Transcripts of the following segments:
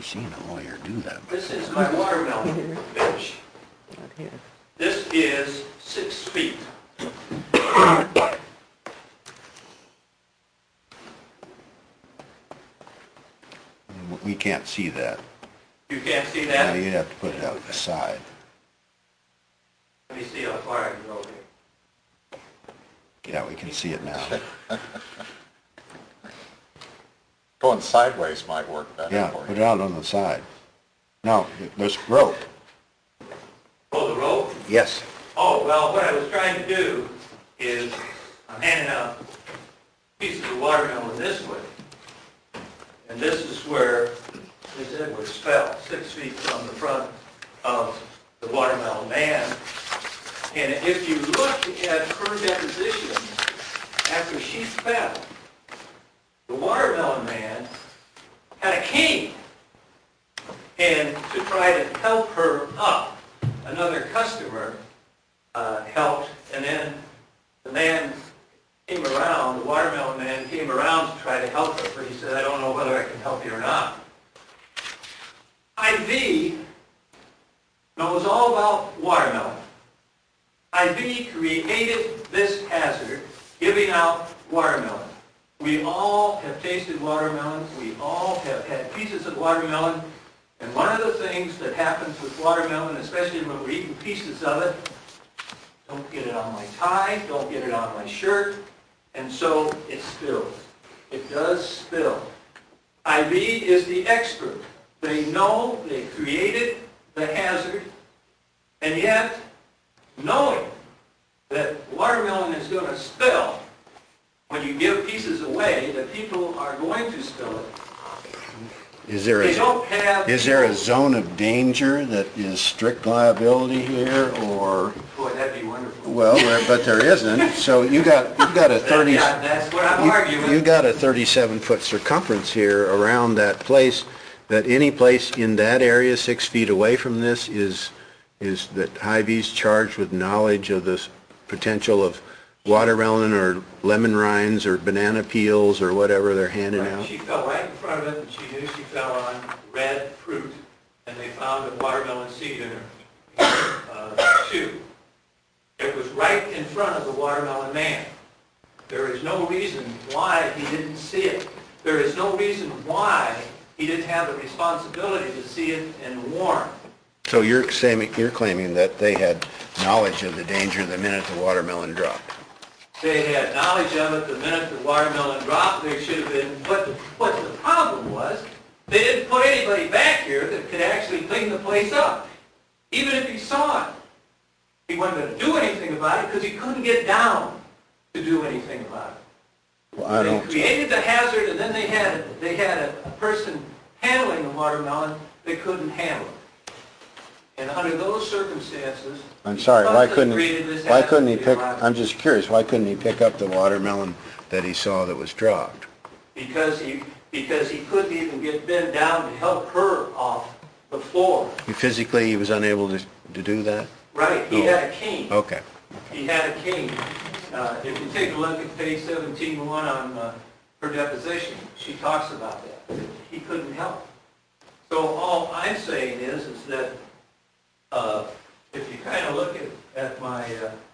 never seen a lawyer do that before. This is my watermelon bench. This is 6 feet. We can't see that. You can't see No, that? you'd have to put it out the side. Let me see how far I can go here. Yeah, we can see it now. Going sideways might work better Yeah, for put you. it out on the side. No, there's rope. Oh, the rope? Yes. Oh, well, what I was trying to do is I'm handing out pieces of watermelon this way. And this is where Miss Edwards fell, 6 feet from the front of the watermelon man. And if you look at her deposition, after she fell, the watermelon man had a cane. And to try to help her up, another customer helped, and then the man came around, the watermelon man came around to try to help her, but he said, I don't know whether I can help you or not. IV knows all about watermelon. IV created this hazard, giving out watermelon. We all have tasted watermelon. We all have had pieces of watermelon. And one of the things that happens with watermelon, especially when we're eating pieces of it, don't get it on my tie, don't get it on my shirt, and so it spills. It does spill. IV is the expert. They know, they created the hazard, and yet, knowing that watermelon is going to spill, when you give pieces away, that people are going to spill it. Is there They don't have... is there a zone of danger that is strict liability here, or? Boy, that'd be wonderful. Well, but there isn't. So you got a 30. Yeah, that's what I'm arguing. You got a 37-foot circumference here around that place. That any place in that area 6 feet away from this is that Hy-Vee's charged with knowledge of the potential of watermelon or lemon rinds or banana peels or whatever they're handing out. She fell right in front of it, and she knew she fell on red fruit, and they found a watermelon seed in her shoe. It was right in front of the watermelon man. There is no reason why he didn't see it. There is no reason why he didn't have the responsibility to see it and warn. So you're claiming that they had knowledge of the danger the minute the watermelon dropped. They had knowledge of it the minute the watermelon dropped. They should have been. But what the problem was, they didn't put anybody back here that could actually clean the place up. Even if he saw it, he wasn't going to do anything about it because he couldn't get down to do anything about it. Well, They created the hazard, and then they had a person handling the watermelon that couldn't handle it. And under those circumstances, I'm sorry, why couldn't he pick, I'm I'm just curious, why couldn't he pick up the watermelon that he saw that was dropped? because he couldn't even get bent down to help her off the floor. He was unable to do that? Right, he had a cane. Okay. He had a cane. If you take a look at page 17.1 on her deposition, she talks about that. He couldn't help. So all I'm saying is that if you kind of look at my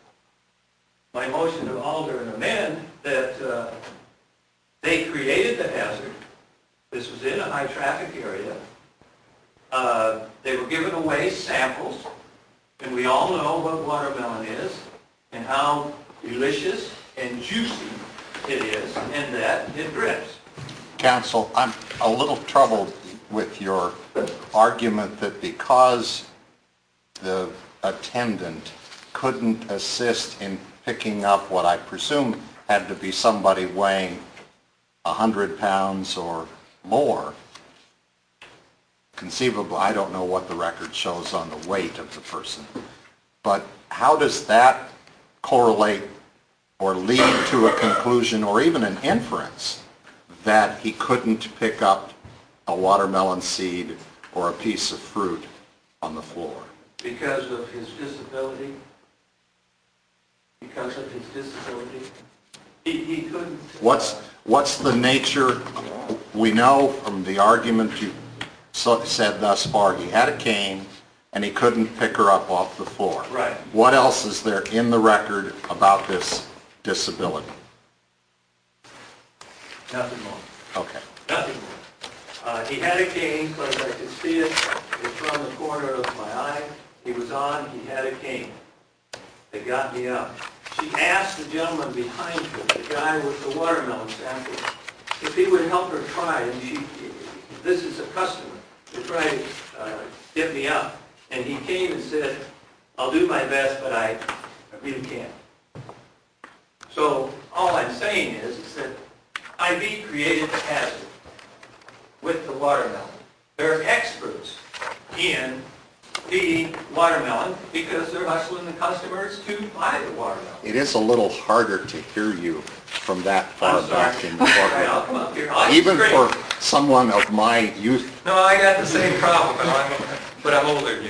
my motion to alter and amend, that they created the hazard. This was in a high traffic area. They were giving away samples, and we all know what watermelon is and how delicious and juicy it is, and that it drips. Counsel, I'm a little troubled with your argument that because the attendant couldn't assist in picking up what I presume had to be somebody weighing 100 pounds or more, conceivably, I don't know what the record shows on the weight of the person, but how does that correlate or lead to a conclusion or even an inference that he couldn't pick up a watermelon seed or a piece of fruit on the floor? Because of his disability. Because of his disability. He couldn't... What's the nature, we know from the argument you said thus far he had a cane and he couldn't pick her up off the floor. Right. What else is there in the record about this disability? Nothing more. Okay. Nothing more. He had a cane, because I could see it. It's from the corner of my eye. He was on, he had a cane. They got me up. She asked the gentleman behind her, the guy with the watermelon sample, if he would help her try, and this is a customer, to try to get me up. And he came and said, I'll do my best, but I really can't. So all I'm saying is that IV created the hazard with the watermelon. They're experts in feeding watermelon because they're hustling the customers to buy the watermelon. It is a little harder to hear you from that far I'm back sorry. in the All right, courtroom. I'll come up here. I'll Even straight. for someone of my youth. No, I got the same problem, but I'm older than you.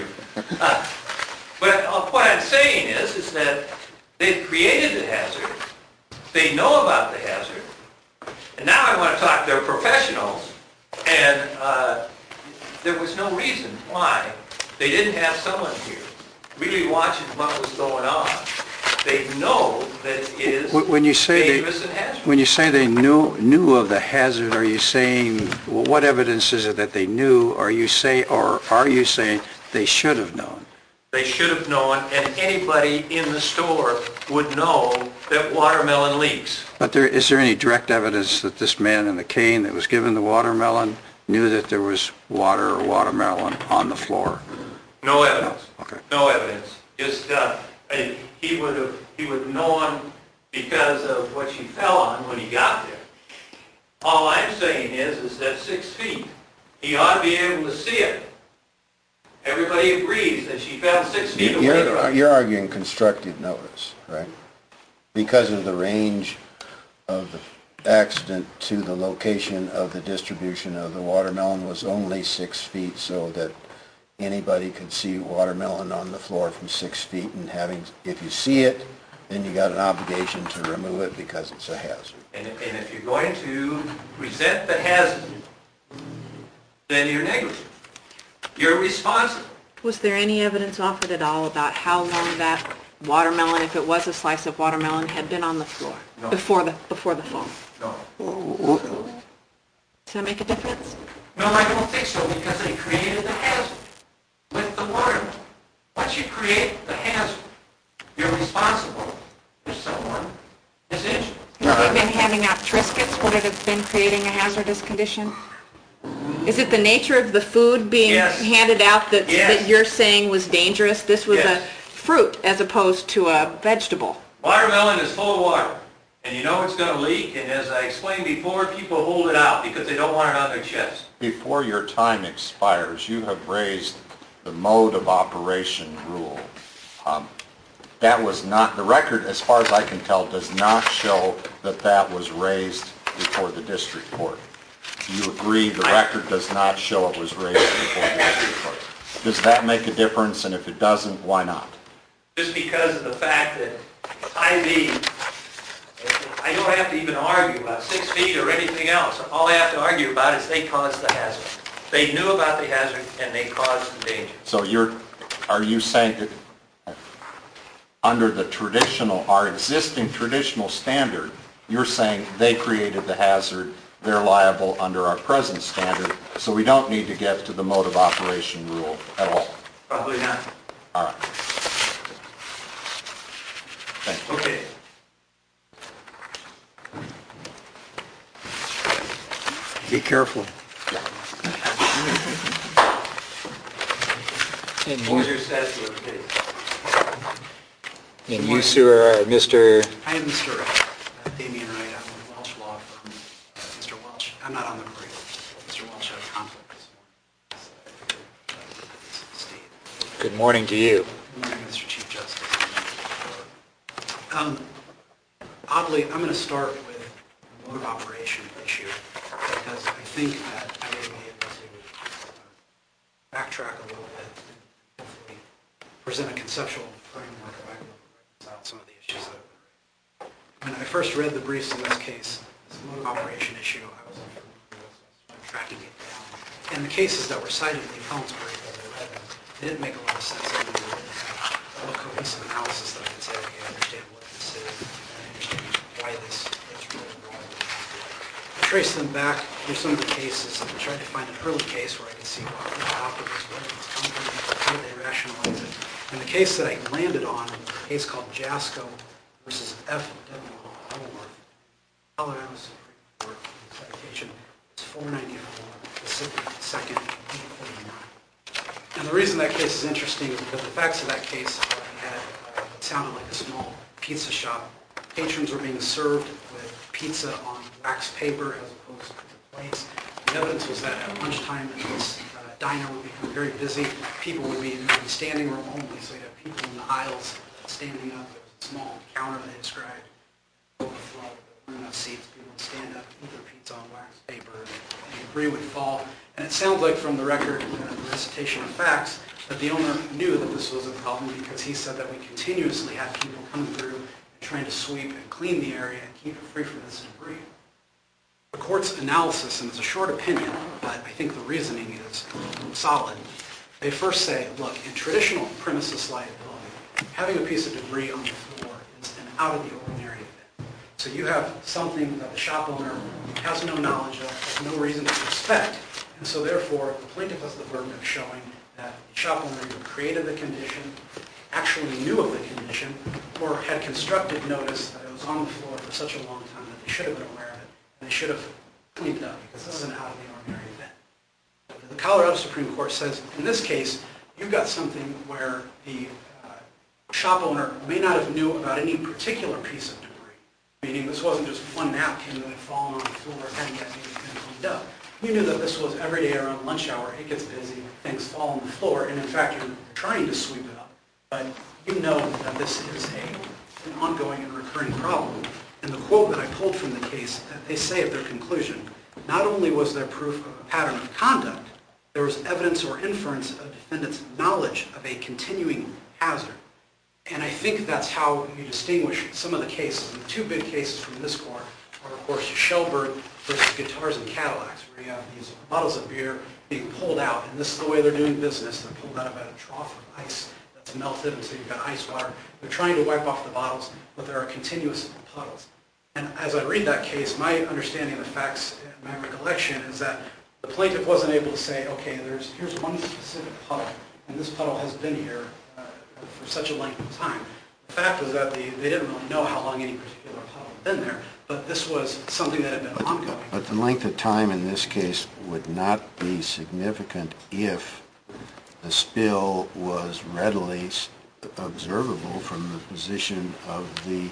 But what I'm saying is that they've created the hazard, they know about the hazard, and now I want to talk to professionals, and there was no reason why they didn't have someone here really watching what was going on. They know that it is When you say dangerous and hazardous. when you say they knew of the hazard, are you saying, well, what evidence is it that they knew? Or are you saying they should have known? They should have known, and anybody in the store would know that watermelon leaks. But is there any direct evidence that this man in the cane that was given the watermelon knew that there was water or watermelon on the floor? No evidence. Okay. No evidence. Just he would have known because of what she fell on when he got there. All I'm saying is that 6 feet, he ought to be able to see it. Everybody agrees that she fell 6 feet away from it. You're arguing constructive notice, right? Because of the range of the accident to the location of the distribution of the watermelon was only 6 feet, so that anybody could see watermelon on the floor from 6 feet, and if you see it, then you got an obligation to remove it because it's a hazard. And if you're going to present the hazard, then you're negligent. You're responsible. Was there any evidence offered at all about how long that watermelon, if it was a slice of watermelon, had been on the floor? No. Before the fall? No. Does that make a difference? No, I don't think so, because they created the hazard with the watermelon. Once you create the hazard, you're responsible if someone is injured. Have they been handing out Triscuits? Would it have been creating a hazardous condition? Is it the nature of the food being Yes. handed out that Yes. you're saying was dangerous? This was Yes. a fruit as opposed to a vegetable. Watermelon is full of water, and you know it's going to leak, and as I explained before, people hold it out because they don't want it on their chest. Before your time expires, you have raised the mode of operation rule. That was not, the record, as far as I can tell, does not show that that was raised before the district court. Do you agree the record does not show it was raised before the district court? Does that make a difference, and if it doesn't, why not? Just because of the fact that IV, I don't have to even argue about 6 feet or anything else. All I have to argue about is they caused the hazard. They knew about the hazard and they caused the danger. So are you saying that under the our existing traditional standard, you're saying they created the hazard, they're liable under our present standard, so we don't need to get to the mode of operation rule at all? Probably not. All right. Thank you. Okay. Be careful. What was your status of the case? And you, sir, are Mr. I am Mr. Damian Wright. I'm with Welch Law Firm. Mr. Welch, I'm not on the parade. Mr. Welch had a conflict this morning. Good morning to you. Good morning, Mr. Chief Justice. Oddly, I'm going to start with the mode of operation issue because I think that I may be able to backtrack a little bit and hopefully present a conceptual framework of how I can reconcile some of the issues that have been raised. When I first read the briefs in this case, this mode of operation issue, I was unfamiliar with, so I was trying to tracking it down. And the cases that were cited in the appellant's brief, as I read them, they didn't make a lot of sense to me. They didn't have a cohesive analysis that I could say, okay, I understand what this is, and I understand why this is really wrong. I traced them back through some of the cases and tried to find an early case where I could see what the topic was, where it's come from, how they rationalize it. And the case that I landed on, a case called Jasko versus F.W. Elworth, Colorado Supreme Court, citation is 494, Pacific 2nd, 849. And the reason that case is interesting is because the facts of that case it sounded like a small pizza shop. Patrons were being served with pizza on wax paper as opposed to plates. The evidence was that at lunchtime, this diner would become very busy. People would be in the standing room only, so you'd have people in the aisles standing up. There was a small counter they described, overflow, there weren't enough seats. People would stand up, eat their pizza on wax paper, and debris would fall. And it sounds like from the record, the recitation of facts, that the owner knew that this was a problem because he said that we continuously had people coming through and trying to sweep and clean the area and keep it free from this debris. The court's analysis, and it's a short opinion, but I think the reasoning is solid. They first say, look, in traditional premises liability, having a piece of debris on the floor is an out-of-the-ordinary event. So you have something that the shop owner has no knowledge of, has no reason to suspect, and so therefore the plaintiff has the burden of showing that the shop owner either created the condition, actually knew of the condition, or had constructive notice that it was on the floor for such a long time that they should have been aware of it, and they should have cleaned it up, because this is an out-of-the-ordinary event. The Colorado Supreme Court says, in this case, you've got something where the shop owner may not have knew about any particular piece of debris, meaning this wasn't just one napkin that had fallen on the floor and hadn't yet been cleaned up. You knew that this was every day around lunch hour, it gets busy, things fall on the floor, and in fact you're trying to sweep it up, but you know that this is an ongoing and recurring problem. And the quote that I pulled from the case, that they say at their conclusion, not only was there proof of a pattern of conduct, there was evidence or inference of defendant's knowledge of a continuing hazard. And I think that's how you distinguish some of the cases. And the two big cases from this court are, of course, Shellberg versus Guitars and Cadillacs, where you have these bottles of beer being pulled out, and this is the way they're doing business. They're pulled out of a trough of ice that's melted, and so you've got ice water. They're trying to wipe off the bottles, but there are continuous puddles. And as I read that case, my understanding of the facts and my recollection is that the plaintiff wasn't able to say, okay, here's one specific puddle, and this puddle has been here for such a length of time. The fact was that they didn't really know how long any particular puddle had been there, but this was something that had been ongoing. But the length of time in this case would not be significant if the spill was readily observable from the position of the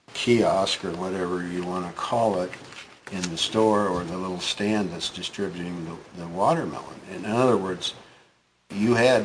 kiosk or whatever you want to call it in the store or the little stand that's distributing the watermelon. In other words, you had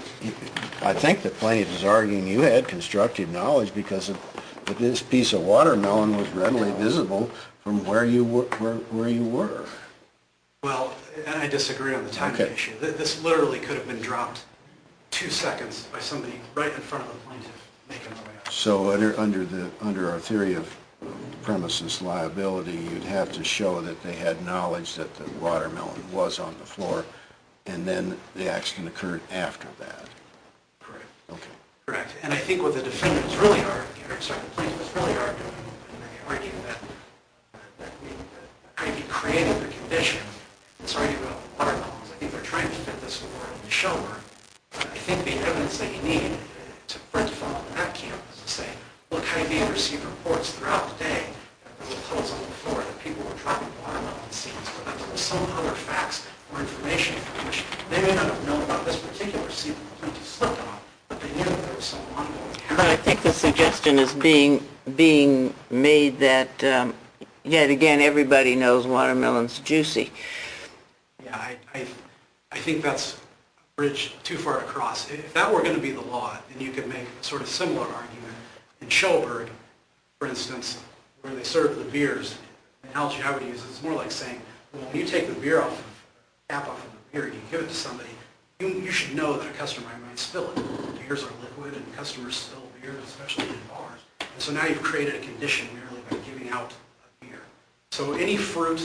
I think the plaintiff is arguing you had constructive knowledge because this piece of watermelon was readily visible from where you were. Well, and I disagree on the timing issue. This literally could have been dropped 2 seconds by somebody right in front of the plaintiff making their way up. So under our theory of premises liability, you'd have to show that they had knowledge that the watermelon was on the floor, and then the accident occurred after that. Correct. Okay. Correct. And I think what the defendant is really arguing, or sorry, the plaintiff is really arguing, and they argue that we created the condition. It's arguing about watermelons. I think they're trying to fit this over in the shoulder. I think the evidence that you need for it to fall into that camp is to say, look, Hy-Vee received reports throughout the day that there were puddles on the floor, that people were dropping watermelon seeds, or that there was some other facts or information which they may not have known about this particular seed that the plaintiff slipped on, but they knew that there was some ongoing hazard. But I think the suggestion is being made that, yet again, everybody knows watermelon's juicy. Yeah, I think that's a bridge too far to cross. If that were going to be the law, then you could make a sort of similar argument in Schellberg, for instance, where they serve the beers. The analogy I would use is more like saying, well, when you take the beer cap off of the beer, you give it to somebody, you should know that a customer might spill it. Beers are liquid, and customers spill beer, especially in bars. And so now you've created a condition merely by giving out a beer. So any fruit,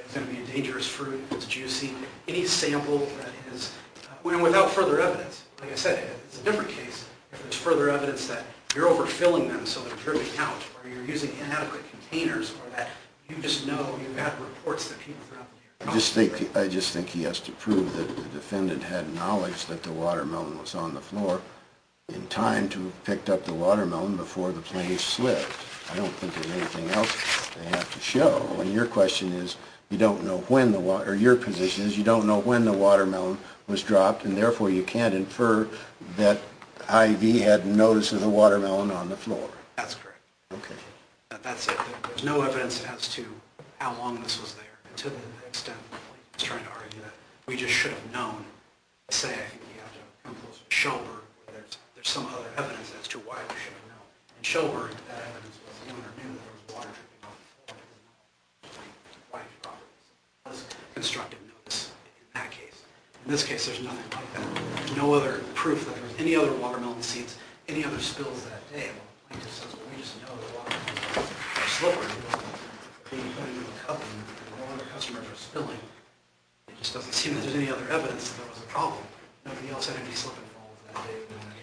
it's going to be a dangerous fruit, if it's juicy. Any sample that is, and without further evidence, like I said, it's a different case. If there's further evidence that you're overfilling them so they're dripping out, or you're using inadequate containers, or that you just know you've had reports that people throughout the year. I just think he has to prove that the defendant had knowledge that the watermelon was on the floor in time to have picked up the watermelon before the plaintiff slipped. I don't think there's anything else they have to show. And your question is, you don't know when or your position is, you don't know when the watermelon was dropped, and therefore you can't infer that Hy-Vee had notice of the watermelon on the floor. That's correct. Okay. That's it. There's no evidence as to how long this was there. To the extent the plaintiff is trying to argue that we just should have known. I think you have to come close to Shelburne, where there's some other evidence as to why we should have known. In Shelburne, that evidence was the owner knew that there was water dripping off the floor. White property. So it was constructive notice in that case. In this case, there's nothing like that. There's no other proof that there was any other watermelon seeds, any other spills that day. Well, the plaintiff says, well, we just know the watermelons are slippery. Being put into a cup and no other customers are spilling. It just doesn't seem that there's any other evidence that there was a problem. Nobody else had any slip and falls that day.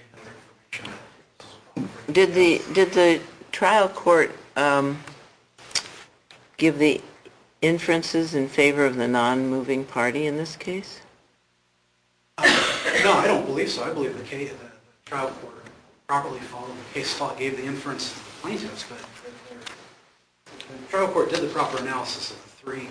Did the trial court give the inferences in favor of the non-moving party in this case? No, I don't believe so. I believe the trial court properly followed the case law, gave the inference to the plaintiffs, but the trial court did the proper analysis of the three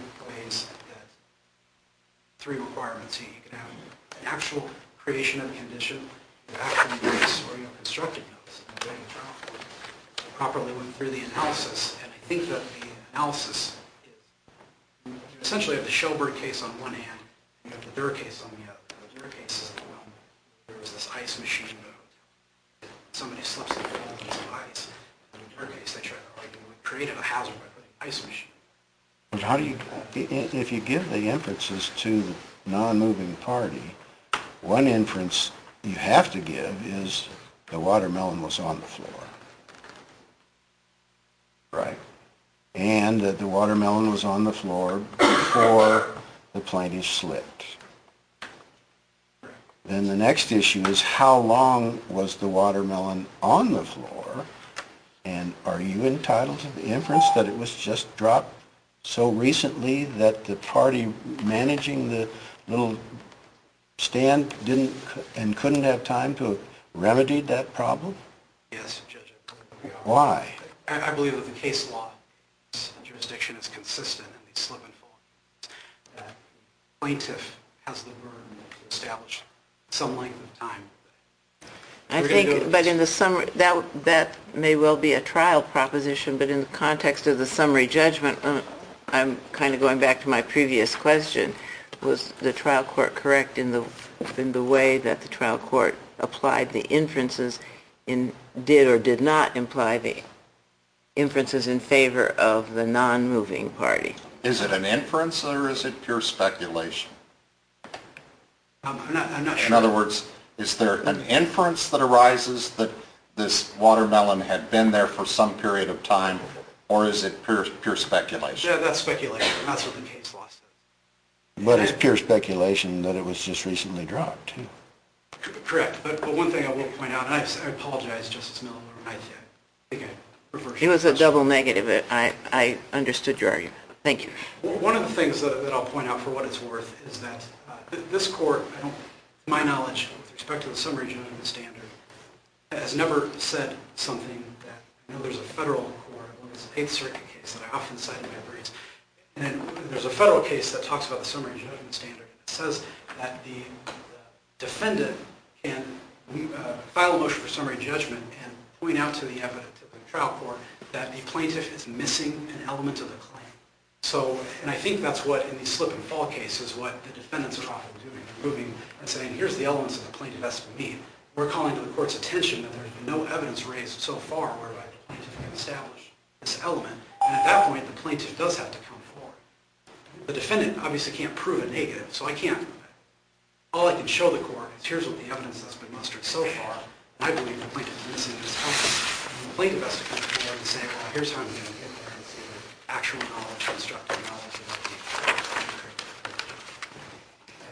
requirements. You can have an actual creation of a condition, an actual notice, or constructive notice. And the trial court properly went through the analysis, and I think that the analysis is, you essentially have the Shelburne case on one hand, and you have the Durr case on the other. The Durr case is, well, there was this ice machine, but somebody slips and falls into some ice. In the Durr case, they tried to argue we created a hazard by putting an ice machine. But how do you, if you give the inferences to the non-moving party, one inference you have to give is the watermelon was on the floor. Right. And that the watermelon was on the floor before the plaintiff slipped. Then the next issue is how long was the watermelon on the floor? And are you entitled to the inference that it was just dropped so recently that the party managing the little stand didn't and couldn't have time to remedy that problem? Yes, Judge. Why? I believe that the case law jurisdiction is consistent in these slip and fall. That the plaintiff has the burden to establish some length of time. I think, but in the summary, that may well be a trial proposition, but in the context of the summary judgment, I'm kind of going back to my previous question. Was the trial court correct in the way that the trial court applied the inferences did or did not imply the inferences in favor of the non-moving party? Is it an inference or is it pure speculation? I'm not sure. In other words, is there an inference that arises that this watermelon had been there for some period of time, or is it pure speculation? Yeah, that's speculation. That's what the case law says. But it's pure speculation that it was just recently dropped, too. Correct. But one thing I will point out, and I apologize, Justice Miller, I think I reversed. It was a double negative. I understood your argument. Thank you. One of the things that I'll point out for what it's worth is that this court, to my knowledge, with respect to the summary judgment standard, has never said something that, I know there's a federal court, it's an Eighth Circuit case that I often cite in my briefs, and there's a federal case that talks about the summary judgment standard. It says that the defendant can file a motion for summary judgment and point out to the evidence, to the trial court, that the plaintiff is missing an element of the claim. So, and I think that's what, in these slip and fall cases, what the defendants are often doing, moving and saying, here's the elements that the plaintiff has to meet. We're calling to the court's attention that there's been no evidence raised so far whereby the plaintiff can establish this element. And at that point, the plaintiff does have to come forward. The defendant obviously can't prove a negative, so all I can show the court is here's what the evidence that's been mustered so far, and I believe the plaintiff is missing this element. And the plaintiff has to come forward and say, well, here's how I'm going to get there and see the actual knowledge, constructive knowledge of the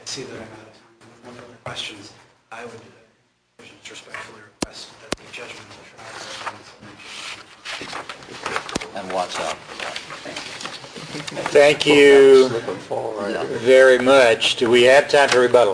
see that I'm out of time. If there are no further questions, I would just respectfully request that the judgment of the trial And watch out. Thank you very much. Do we have time for rebuttal?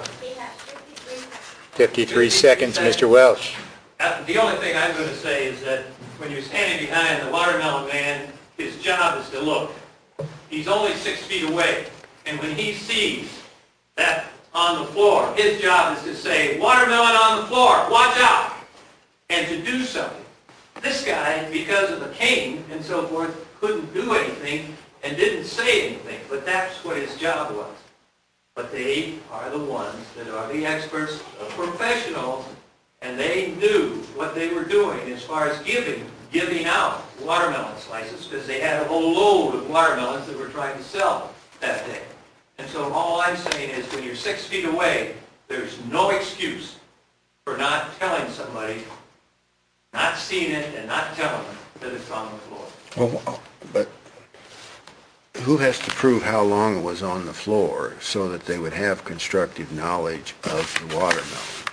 53 seconds, Mr. Welch. The only thing I'm going to say is that when you're standing behind the watermelon man, his job is to look. He's only 6 feet away. And when he sees that on the floor, his job is to say, watermelon on the floor, watch out, and to do something. This guy, because of the cane and so forth, couldn't do anything and didn't say anything, but that's what his job was. But they are the ones that are the experts, the professionals, and they knew what they were doing as far as giving out watermelon slices, because they had a whole load of watermelons that were trying to sell that day. And so all I'm saying is when you're 6 feet away, there's no excuse for not telling somebody, not seeing it and not telling them that it's on the floor. Well, but who has to prove how long it was on the floor so that they would have constructive knowledge of the watermelon?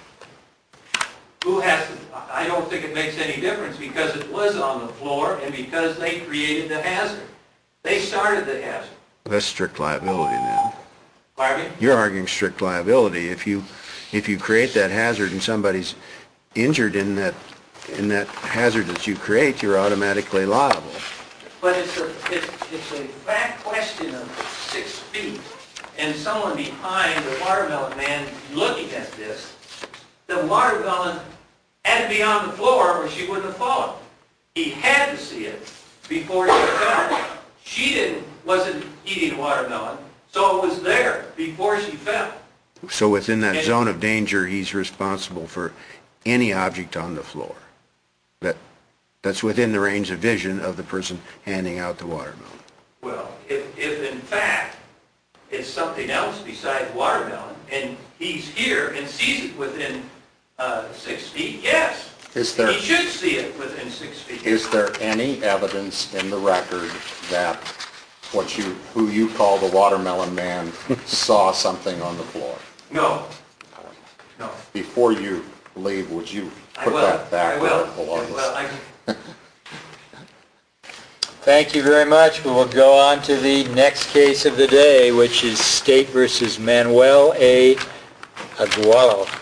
Who has to, I don't think it makes any difference because it was on the floor and because they created the hazard. They started the hazard. That's strict liability then. Pardon me? You're arguing strict liability. If you create that hazard and somebody's injured in that hazard that you create, you're automatically liable. But it's a fact question of 6 feet and someone behind the watermelon man looking at this. The watermelon had to be on the floor or she wouldn't have fallen. He had to see it before she fell. She wasn't eating watermelon, so it was there before she fell. So within that zone of danger, he's responsible for any object on the floor. That's within the range of vision of the person handing out the watermelon. Well, if in fact it's something else besides watermelon, and he's here and sees it within 6 feet, yes. He should see it within 6 feet. Is there any evidence in the record that who you call the watermelon man saw something on the floor? No. No. Before you leave, would you put that back where it belongs? Thank you very much. We will go on to the next case of the day, which is State versus Manuel A. Agualo.